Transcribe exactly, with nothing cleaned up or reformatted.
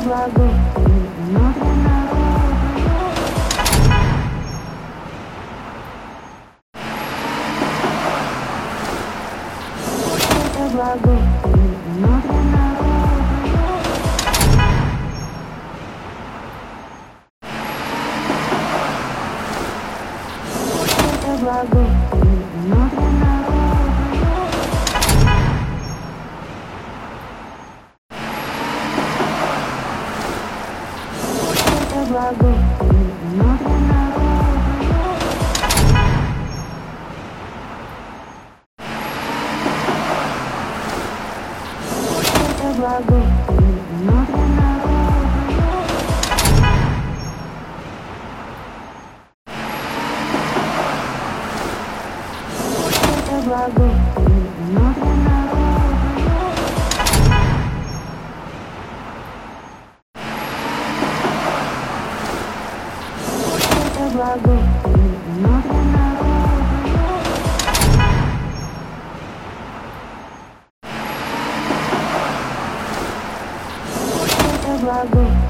vago, não treinava. Eu vago, não treinava. Eu vago, não treinava. Eu vago, não treinava. Eu vago, não treinava. Eu vago, não treinava. Eu vago, não treinava. Eu vago.